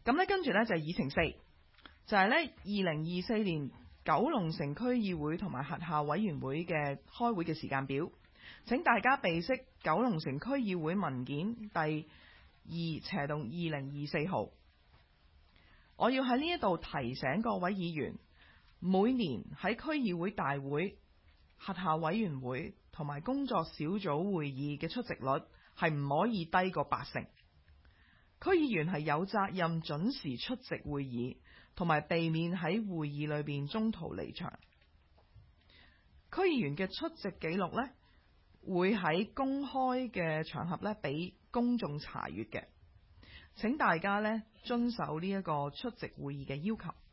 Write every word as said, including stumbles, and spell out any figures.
咁咧跟住咧就係議程四，就係咧二零二四年九龍城區議會同埋轄下委員會嘅開會嘅時間表。請大家備悉九龍城區議會文件第二斜洞二零二四號。我要喺呢一度提醒各位議員，每年喺區議會大會、轄下委員會同埋工作小組會議嘅出席率係唔可以低過八成。區議員係有責任準時出席會議，同埋避免喺會議裏邊中途離場。區議員嘅出席記錄呢，會喺公開嘅場合呢俾公眾查閲嘅。請大家呢遵守呢一個出席會議嘅要求。